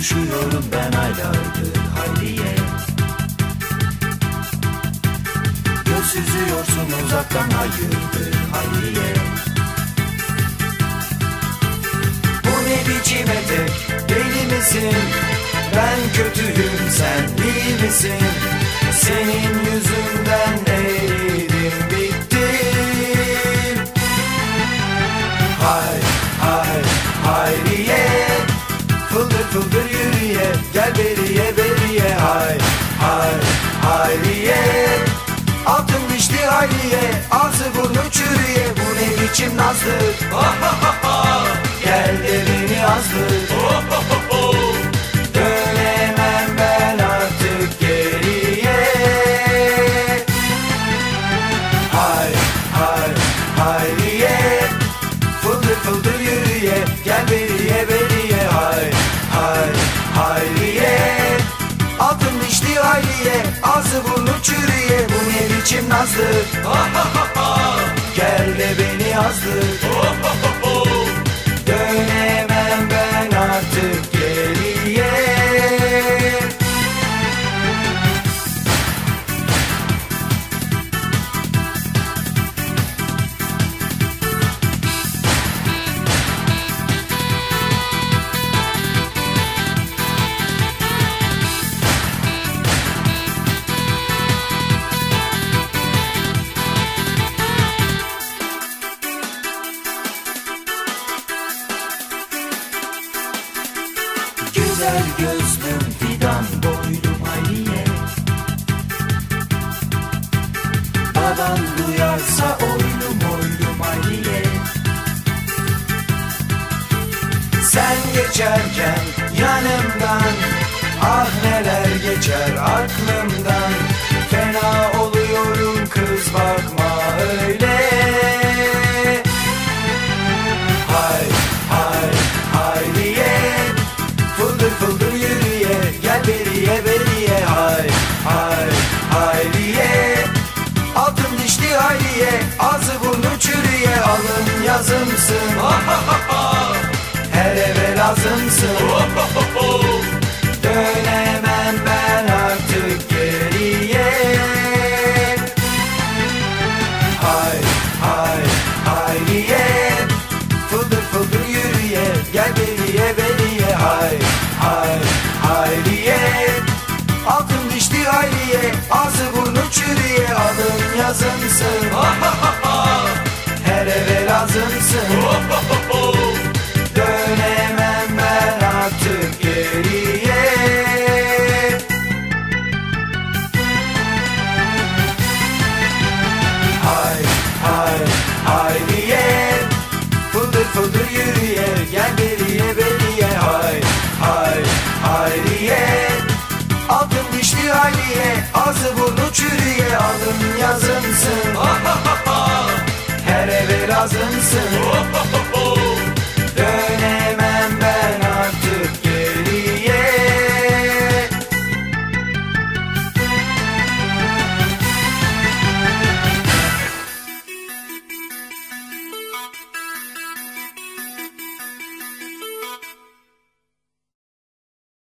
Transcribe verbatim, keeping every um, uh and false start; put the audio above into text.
Buluşuyorum ben aylardır Hayriye. Göz süzüyorsun uzaktan, hayırdır Hayriye. Bu ne biçim etek, deli misin? Ben kötüyüm, sen iyi misin? Senin yüzünden eridim bittim. Hay hay Hayriye, fıldır fıldır yürüye, gel beriye beriye. Hay hay Hayriye, altın dişli Hayriye, ağzı burnu çürüye. Bu ne biçim nazlık, gel de beni azdır. Dönemem ben artık geriye. Hay hay Hayriye, fıldır fıldır yürüye, gel beriye beriye. Hay hay Hayriye, altın dişli Hayriye, ağzı burnu çürüye. Bu ne biçim nazlık, gel de beni azdır. Dönemem ben artık geriye. Güzel gözlüm fidan boylum Hayriye. Baban duyarsa oylum oylum Hayriye. Sen geçerken yanımdan, ah neler geçer aklımdan. Fena oluyorum kız, bakma öyle. Hay hay Hayriye, fıldır fıldır yürüye, gel beriye beriye. Hay hay Hayriye, altın dişli Hayriye, ağzı burnu çürüye. Alın yazımsın, her eve lazımsın. Dönemem ben artık geriye. Hay hay Hayriye, fıldır fıldır yürüye, gel beriye beriye. Hay hay Hayriye, altın dişli Hayriye, ağzı burnu çürüye. Alın yazımsın, her eve lazımsın. Dönemem ben artık geriye. Hay hay Hayriye, fıldır fıldır yürüye, gel beriye beriye. Hay hay Hayriye, altın dişli Hayriye, ağzı burnu çürüye. Alın yazımsın, her eve lazımsın.